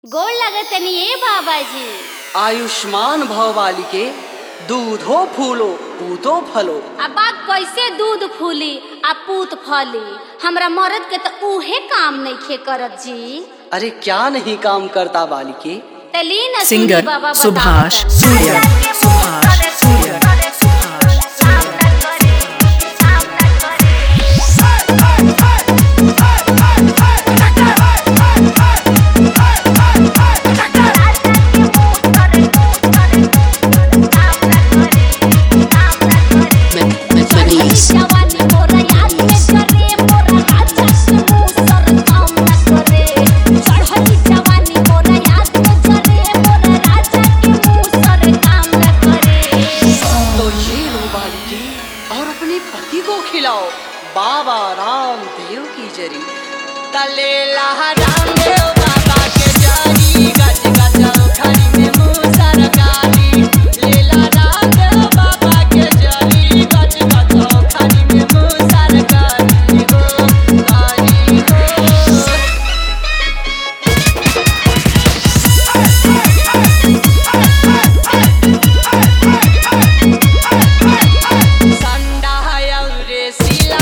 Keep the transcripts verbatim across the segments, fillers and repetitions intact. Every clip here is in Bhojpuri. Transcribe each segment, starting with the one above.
गोड़ लगतनी ए बाबाजी। आयुष्मान भव बालिके दूधो फूलो पूतो फलो। अब बात कैसे दूध फूली आ पूत फली? हमरा मर्द के तो उहे काम नहीं खे करत जी। अरे क्या नहीं काम करता बालिके? तली न सिंगर बाबा सुभाष सूर्य सुभाष सूर्य बाबा रामदेव की जरी तले रामदेव बाबा के जरी गज गज खड़ी में मुँह सरकारी लेला रामदेव बाबा के जरी गज गज खड़ी में मुँह सरकारी हो कारी हो संडा रे सिला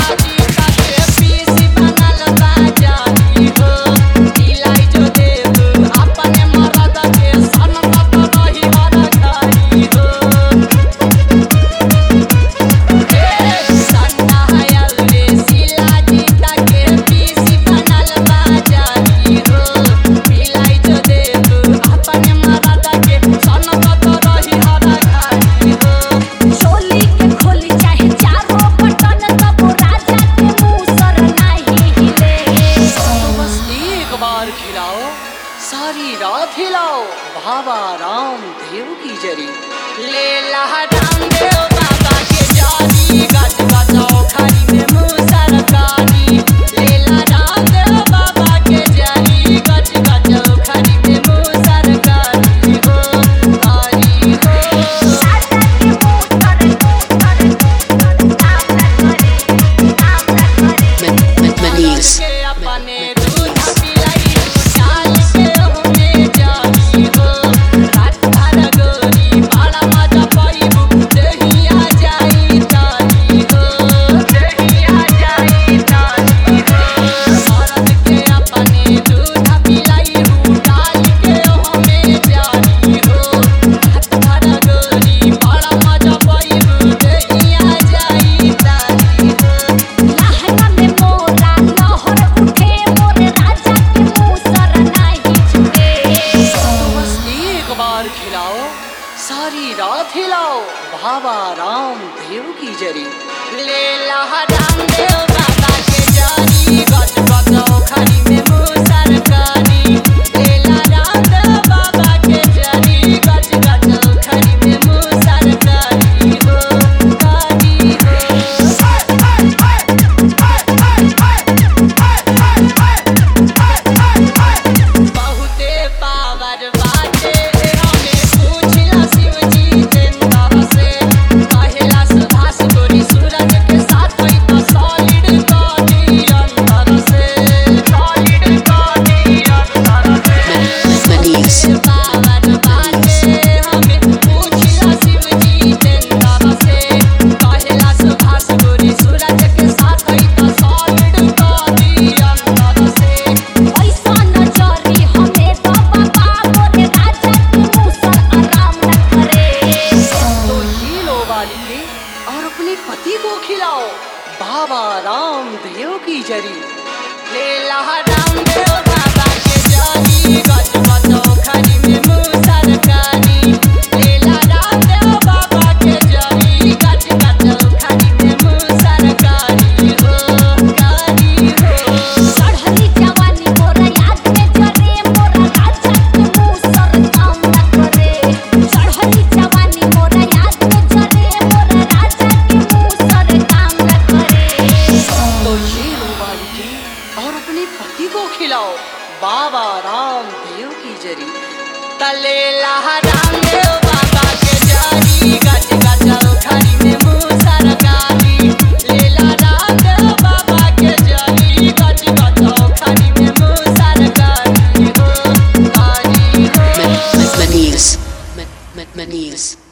सारी रात हिलाओ बाबा रामदेव की जरी लेला रामदेव बाबा के जरी गज गज खड़ी में मुँह सरकारी लेला रामदेव बाबा के जरी गज गज खड़ी में मुँह सरकारी हो कारी हो अपने सारी रात हिलाओ बाबा रामदेव की जरी लेला रामदेव बाबा के जरी गज गज खड़ी में मुँह सरकारी लेला रामदेव बाबा के जरी गज गज खड़ी में मुँह सरकारी हो कारी हो बहुते पावर बाटे और अपने पति को खिलाओ बाबा रामदेव की जरी लेला रामदेव बाबा के जरी गज गज खड़ी में मुँह सरकारी लेला रामदेव बाबा के जरी गज गज खड़ी में मुँह सरकारी हो कारी हो चढ़ली जवानी मोरा याद में जरे मोरा राजा के मुँह सर काम न करे। चढ़ली जवानी मोरा याद में जरे मोरा राजा के मुँह सर काम न करे। तो ये लो बालिके और अपने पति को खिलाओ बाबा रामदेव की जरी तले रामदेव बाबा के जरी गज गज खड़ी में मुँह सरकारी लेला रामदेव बाबा के जरी गज गज खड़ी में मुँह सरकारी हो कारी Maniz.